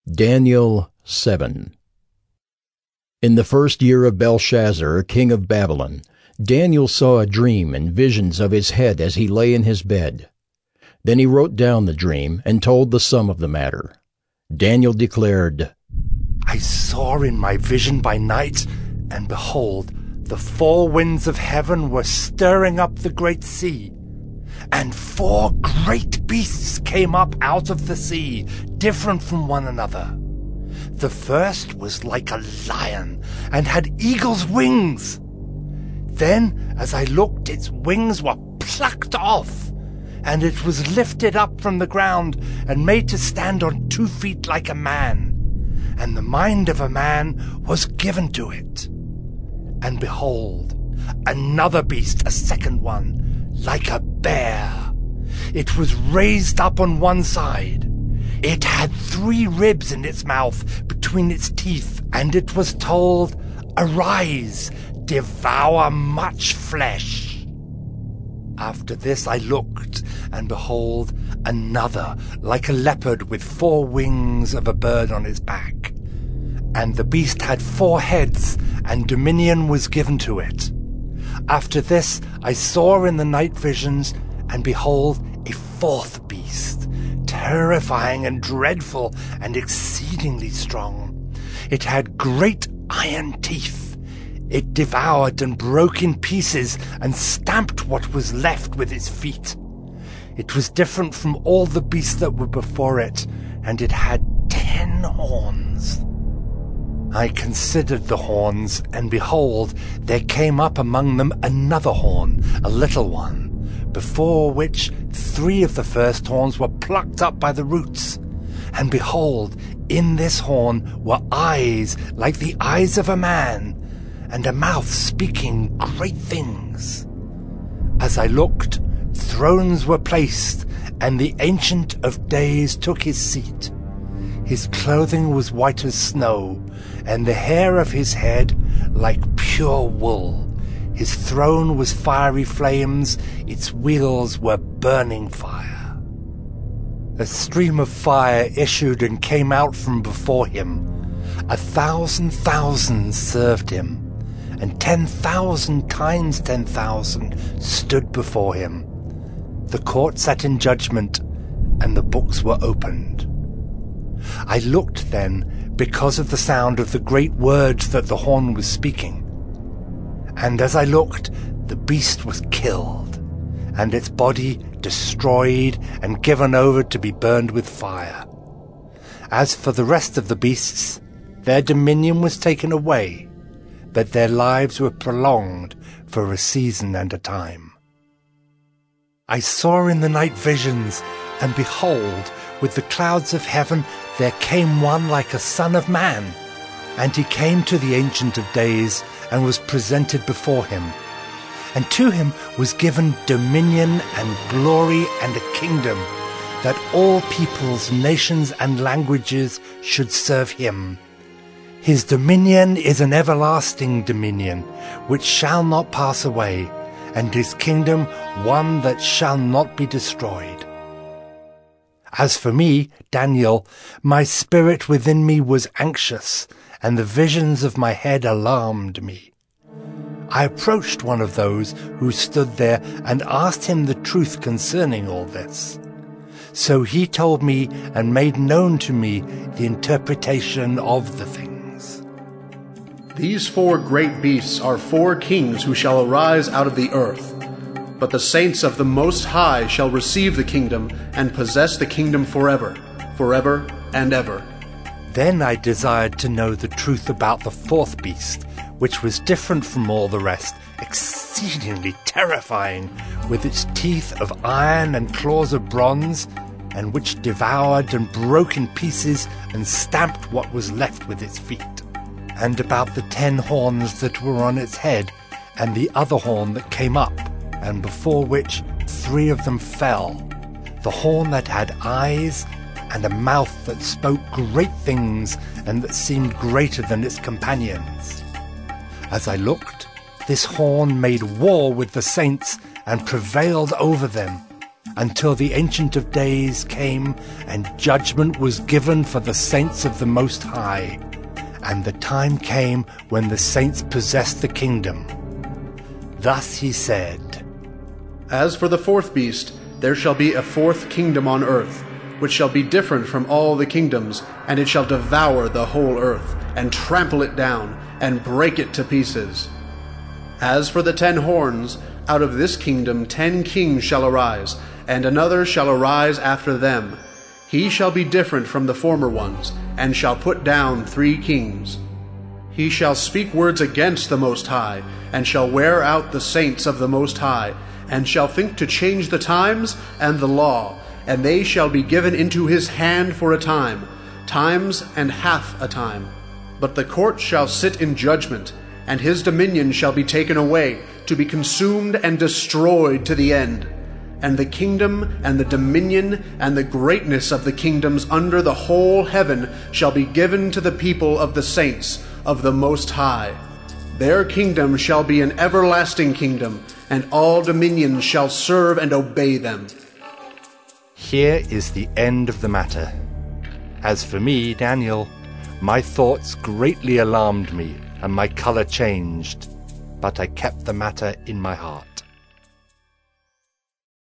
Daniel 7. In the first year of Belshazzar, king of Babylon, Daniel saw a dream and visions of his head as he lay in his bed. Then he wrote down the dream and told the sum of the matter. Daniel declared, I saw in my vision by night, and behold, the four winds of heaven were stirring up the great sea. And four great beasts came up out of the sea, different from one another. The first was like a lion, and had eagle's wings. Then, as I looked, its wings were plucked off, and it was lifted up from the ground, and made to stand on 2 feet like a man. And the mind of a man was given to it. And behold, another beast, a second one, like a bear. It was raised up on one side. It had 3 ribs in its mouth between its teeth, and it was told, Arise, devour much flesh. After this I looked, and behold, another, like a leopard with 4 wings of a bird on its back. And the beast had 4 heads, and dominion was given to it. After this I saw in the night visions, and behold, a 4th beast, terrifying and dreadful and exceedingly strong. It had great iron teeth. It devoured and broke in pieces and stamped what was left with its feet. It was different from all the beasts that were before it, and it had 10 horns. I considered the horns, and behold, there came up among them another horn, a little one, before which 3 of the first horns were plucked up by the roots. And behold, in this horn were eyes like the eyes of a man, and a mouth speaking great things. As I looked, thrones were placed, and the Ancient of Days took his seat. His clothing was white as snow, and the hair of his head like pure wool. His throne was fiery flames, its wheels were burning fire. A stream of fire issued and came out from before him. 1,000 thousands served him, and 10,000 times 10,000 stood before him. The court sat in judgment, and the books were opened. I looked then, because of the sound of the great words that the horn was speaking. And as I looked, the beast was killed, and its body destroyed and given over to be burned with fire. As for the rest of the beasts, their dominion was taken away, but their lives were prolonged for a season and a time. I saw in the night visions, and behold, with the clouds of heaven there came one like a son of man. And he came to the Ancient of Days, and was presented before him. And to him was given dominion and glory and a kingdom, that all peoples, nations, and languages should serve him. His dominion is an everlasting dominion, which shall not pass away, and his kingdom one that shall not be destroyed. As for me, Daniel, my spirit within me was anxious, and the visions of my head alarmed me. I approached one of those who stood there and asked him the truth concerning all this. So he told me and made known to me the interpretation of the things. These 4 great beasts are 4 kings who shall arise out of the earth. But the saints of the Most High shall receive the kingdom and possess the kingdom forever, forever and ever. Then I desired to know the truth about the 4th beast, which was different from all the rest, exceedingly terrifying, with its teeth of iron and claws of bronze, and which devoured and broke in pieces and stamped what was left with its feet. And about the 10 horns that were on its head, and the other horn that came up, and before which 3 of them fell, the horn that had eyes, and a mouth that spoke great things, and that seemed greater than its companions. As I looked, this horn made war with the saints, and prevailed over them. until the Ancient of Days came and judgment was given for the saints of the Most High. And the time came when the saints possessed the kingdom. Thus he said, As for the fourth beast, there shall be a fourth kingdom on earth, which shall be different from all the kingdoms, and it shall devour the whole earth, and trample it down, and break it to pieces. As for the 10 horns, out of this kingdom 10 kings shall arise, and another shall arise after them. He shall be different from the former ones, and shall put down 3 kings. He shall speak words against the Most High, and shall wear out the saints of the Most High, and shall think to change the times and the law, and they shall be given into his hand for a time, times and half a time. But the court shall sit in judgment, and his dominion shall be taken away, to be consumed and destroyed to the end. And the kingdom and the dominion and the greatness of the kingdoms under the whole heaven shall be given to the people of the saints of the Most High. Their kingdom shall be an everlasting kingdom, and all dominions shall serve and obey them. Here is the end of the matter. As for me, Daniel, my thoughts greatly alarmed me, and my color changed, but I kept the matter in my heart.